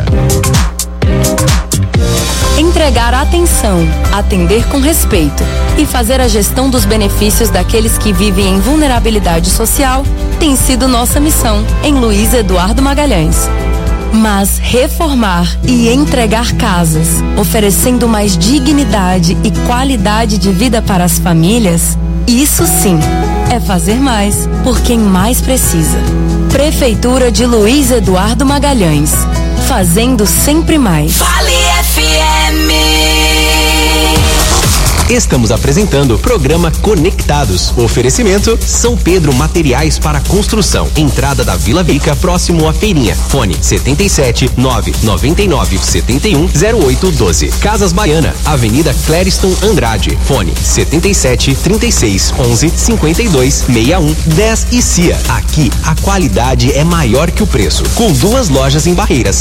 Entregar atenção, atender com respeito e fazer a gestão dos benefícios daqueles que vivem em vulnerabilidade social tem sido nossa missão em Luiz Eduardo Magalhães. Mas reformar e entregar casas, oferecendo mais dignidade e qualidade de vida para as famílias, isso sim é fazer mais por quem mais precisa. Prefeitura de Luiz Eduardo Magalhães, fazendo sempre mais. Vale F M. Estamos apresentando o programa Conectados. Oferecimento São Pedro Materiais para Construção. Entrada da Vila Vica, próximo à Feirinha. Fone setenta e sete, nove nove nove, setenta e um, zero oito doze. Casas Baiana, Avenida Clériston Andrade. Fone setenta e sete, trinta e seis, onze, cinquenta e dois, sessenta e um, dez e C I A. Aqui a qualidade é maior que o preço. Com duas lojas em Barreiras.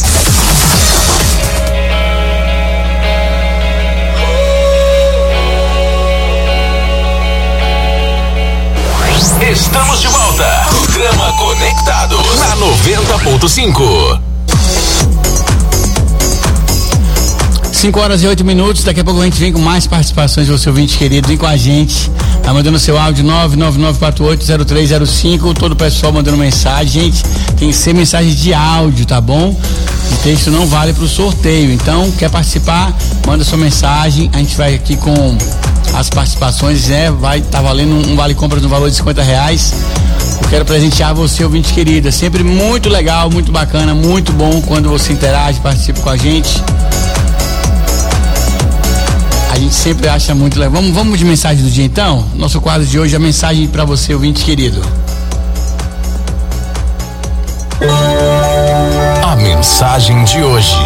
Estamos de volta. Programa Conectados na noventa ponto cinco. cinco horas e oito minutos, daqui a pouco a gente vem com mais participações do seu ouvinte querido, vem com a gente, tá mandando seu áudio nove nove nove quatro oito zero três zero cinco, todo o pessoal mandando mensagem, gente, tem que ser mensagem de áudio, tá bom? De texto não vale pro sorteio, então quer participar, manda sua mensagem, a gente vai aqui com as participações, né, vai tá valendo um vale compra no valor de cinquenta reais, eu quero presentear você, ouvinte querido, é sempre muito legal, muito bacana, muito bom quando você interage, participa com a gente. A gente sempre acha muito legal. Vamos, vamos de mensagem do dia então? Nosso quadro de hoje, a mensagem para você, ouvinte querido. A mensagem de hoje.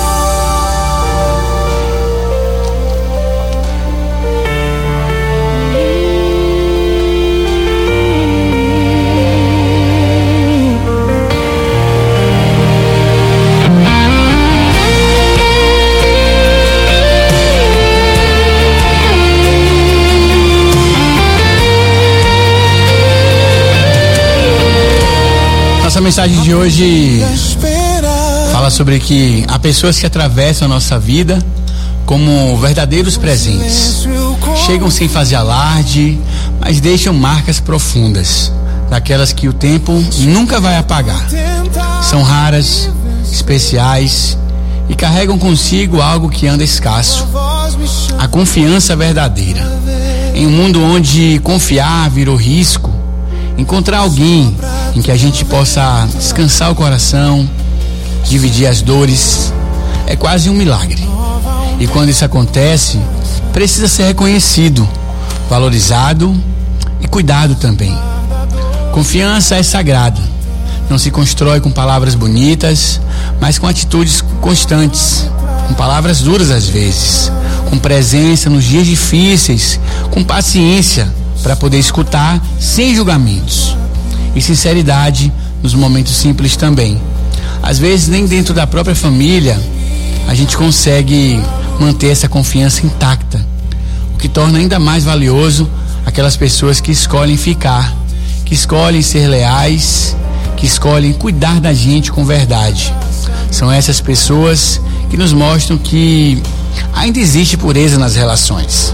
Nossa mensagem de hoje fala sobre que há pessoas que atravessam a nossa vida como verdadeiros presentes. Chegam sem fazer alarde, mas deixam marcas profundas, daquelas que o tempo nunca vai apagar. São raras, especiais e carregam consigo algo que anda escasso: a confiança verdadeira. Em um mundo onde confiar virou risco, encontrar alguém em que a gente possa descansar o coração, dividir as dores, é quase um milagre. E quando isso acontece, precisa ser reconhecido, valorizado e cuidado também. Confiança é sagrada. Não se constrói com palavras bonitas, mas com atitudes constantes, com palavras duras às vezes, com presença nos dias difíceis, com paciência para poder escutar sem julgamentos. E sinceridade nos momentos simples também. Às vezes nem dentro da própria família a gente consegue manter essa confiança intacta, o que torna ainda mais valioso aquelas pessoas que escolhem ficar, que escolhem ser leais, que escolhem cuidar da gente com verdade. São essas pessoas que nos mostram que ainda existe pureza nas relações.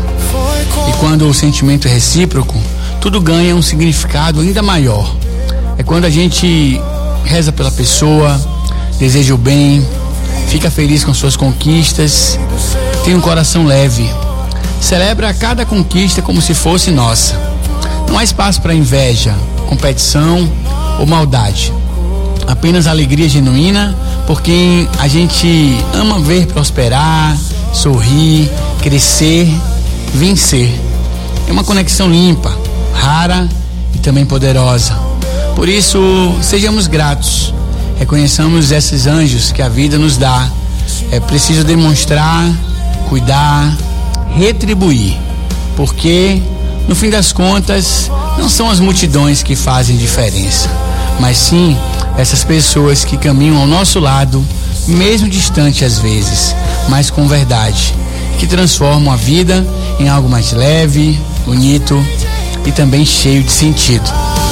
E quando o sentimento é recíproco, tudo ganha um significado ainda maior. É quando a gente reza pela pessoa, deseja o bem, fica feliz com suas conquistas, tem um coração leve, celebra cada conquista como se fosse nossa. Não há espaço para inveja, competição ou maldade. Apenas alegria genuína por quem a gente ama ver prosperar, sorrir, crescer, vencer. É uma conexão limpa, rara e também poderosa. Por isso, sejamos gratos, reconheçamos esses anjos que a vida nos dá. É preciso demonstrar, cuidar, retribuir, porque no fim das contas não são as multidões que fazem diferença, mas sim essas pessoas que caminham ao nosso lado, mesmo distante às vezes, mas com verdade, que transformam a vida em algo mais leve, bonito e também cheio de sentido.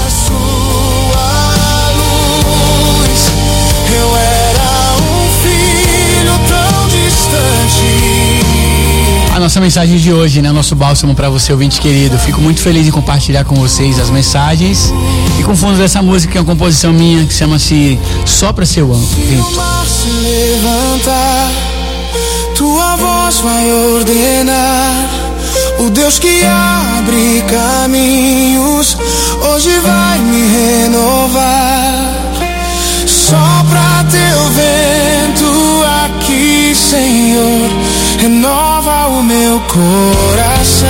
A nossa mensagem de hoje, né? Nosso bálsamo para você, ouvinte querido. Fico muito feliz em compartilhar com vocês as mensagens e com o fundo dessa música, que é uma composição minha, que chama-se Sopra Seu Vento. Levantar, tua voz vai ordenar. O Deus que abre caminhos hoje vai me renovar. Sopra teu vento aqui, Senhor, renova o meu meu coração.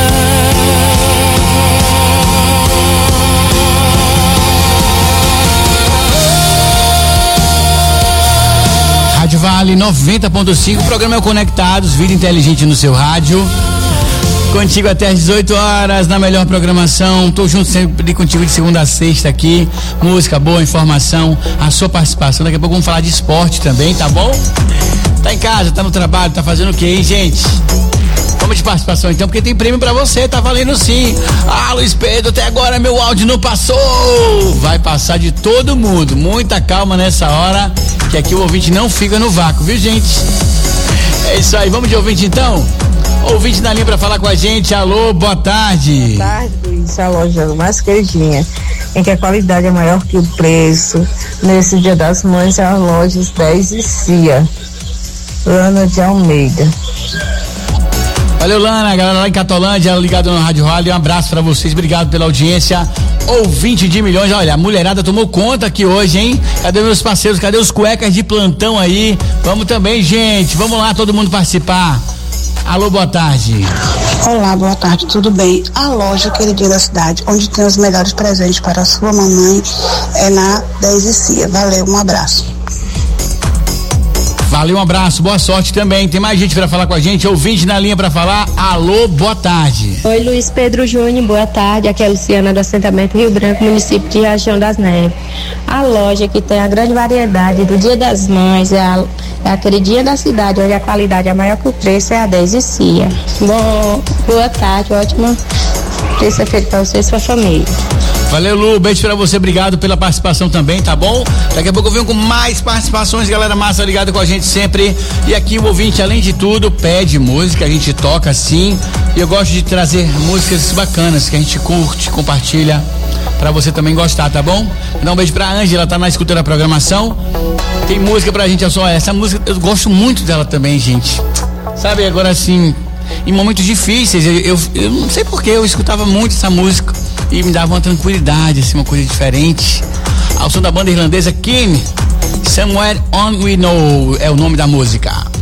Rádio Vale noventa ponto cinco, programa é o Conectados, vida inteligente no seu rádio. Contigo até às dezoito horas, na melhor programação. Tô junto sempre contigo de segunda a sexta aqui. Música boa, informação, a sua participação. Daqui a pouco vamos falar de esporte também, tá bom? Tá em casa, tá no trabalho, tá fazendo o quê, hein, gente? Vamos de participação então, porque tem prêmio pra você, tá valendo sim. Ah, Luiz Pedro, até agora meu áudio não passou. Vai passar de todo mundo. Muita calma nessa hora, que aqui o ouvinte não fica no vácuo, viu, gente? É isso aí, vamos de ouvinte então? Ouvinte na linha pra falar com a gente. Alô, boa tarde. Boa tarde, Luiz. A loja mais queridinha, em que a qualidade é maior que o preço. Nesse Dia das Mães é a Lojas dez e Cia. Lana de Almeida. Valeu, Lana, galera lá em Catolândia, ligado no Rádio Vale, um abraço pra vocês, obrigado pela audiência. Ouvinte de milhões, olha, a mulherada tomou conta aqui hoje, hein? Cadê meus parceiros, cadê os cuecas de plantão aí? Vamos também, gente, vamos lá, todo mundo participar. Alô, boa tarde. Olá, boa tarde, tudo bem? A loja queridinha da cidade, onde tem os melhores presentes para a sua mamãe, é na dez e Cia. Valeu, um abraço. Valeu, um abraço, boa sorte também. Tem mais gente pra falar com a gente, ouvinte na linha pra falar. Alô, boa tarde. Oi, Luiz Pedro Júnior, boa tarde. Aqui é a Luciana do assentamento Rio Branco, município de Região das Neves. A loja que tem a grande variedade do Dia das Mães é a, é a queridinha da cidade, onde a qualidade é maior que o preço, é a dez e Cia. Bom, boa tarde, ótima terça-feira pra você e sua família. Valeu, Lu, beijo pra você, obrigado pela participação também, tá bom? Daqui a pouco eu venho com mais participações, galera massa ligada com a gente sempre. E aqui o ouvinte, além de tudo, pede música, a gente toca sim. E eu gosto de trazer músicas bacanas que a gente curte, compartilha, pra você também gostar, tá bom? Dá um beijo pra Ângela, tá na escuta da programação. Tem música pra gente, só essa música, eu gosto muito dela também, gente. Sabe, agora assim, em momentos difíceis, eu, eu, eu não sei porquê, eu escutava muito essa música e me dava uma tranquilidade, assim, uma coisa diferente. Ao som da banda irlandesa Kim, Somewhere On We Know é o nome da música.